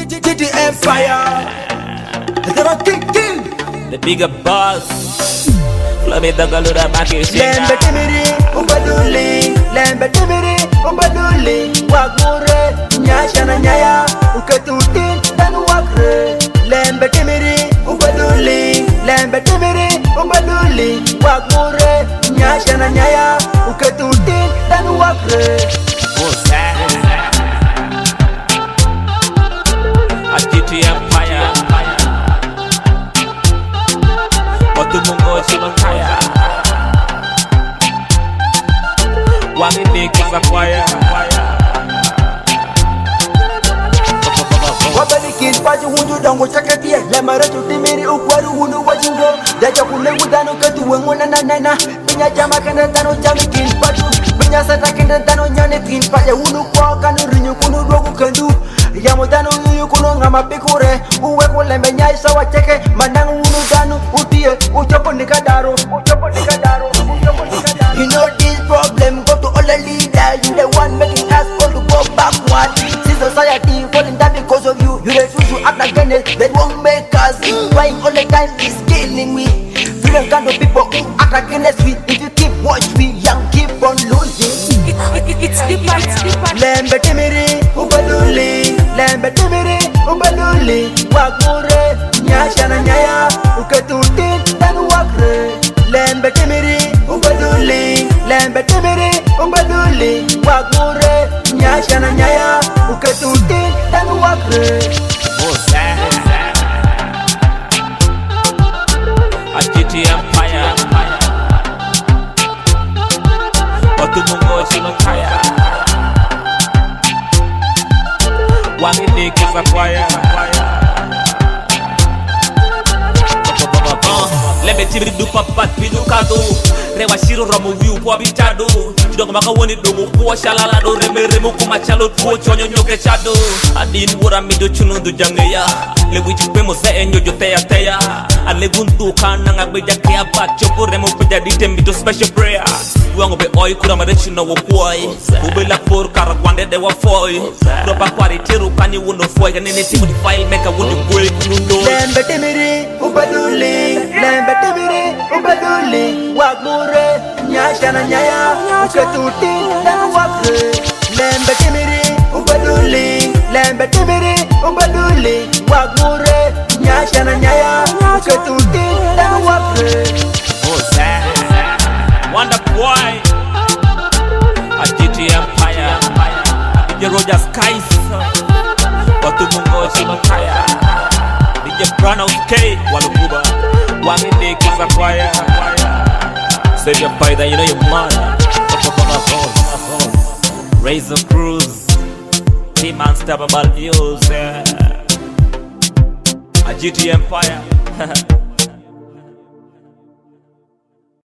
GT Empire. The bigger boss. Flame Dagalura Bakisha. Lembe timiri, umbaduli. Lembe timiri, umbaduli. Wagmure, nyasha na nyaya. Uketutin, danu wakre. Lembe timiri, umbaduli. Lembe timiri, umbaduli. Wagmure, nyasha na nyaya. Uketutin, danu wakre. A GT Empire. Watu mungo chimangaya. Wangini kisa kwaya. Wabalikin paji hundu dango chakatia. Lamara tutimiri ukwaru hundu wajingo. Daja kule udano katu wengona nanana. Pinya jama kanda tano jami kin paju. Pinya sata kanda tano nyane kin paja. Hundu kwa kanu rinyu kunu dogu kandu. Yamo dano yuyu kuno ngama pikure. Uwe kulembe nyai sawa cheke. Manang hundu dano utie. Uchopo nikadaro. You know this problem, go to all the leaders. You the one making us all to go backward. See society falling down because of you. You refuse to act against it, that won't make us. Crying all the time is killing me. Different kind of people who act against me. If you keep watch me, young keep on losing. It's deeper. Lembe timiri, ubaduli. Lembe timiri, ubaduli. Wagmure, nyasha na nyaya. Uketutin, danu wakre. Lembe timiri, ubaduli. Lembe timiri, ubaduli. Wagmure, nyasha na nyaya. Uketutin, danu wakre. A GT Empire. Watu mungo chimangaya. Wangini kisa kwaya. Let me tell you do papa pidu kado. Rewa shiro ramu wiu po abitado. Chidongo maka woni domo po shalala do remo kuma chalo po chonyo nyoke chado. Adin wora mido chunu do jangeya. Le wichi pemo se enyo jo teya. Ale guntu kana ngagbeja kya bacho po remo peja dite mito special prayer. Wango be oi kura marechi no wo boy. Ube la por karagwande de wa foy. Roba kwari tiru kani wuno foy. Ganene timu di file meka wuno boy kunundo. Lembe timiri, ubaduli. Lembe timiri, ubaduli. Wagmure, nyasha na nyaya. Uketutin, danu wakre. Lembe timiri, ubaduli. Lembe timiri, ubaduli. Wagmure, nyasha na nyaya. Uketutin, danu wakre. Wonder boy. A GT Empire. DJ Roger Skies. Watu mungo chimangaya. DJ Brown K. Walukuba. Wangini kisa kwaya. Save your bite that you know your man. Razor Cruz. Team Unstoppable News. A GT Empire.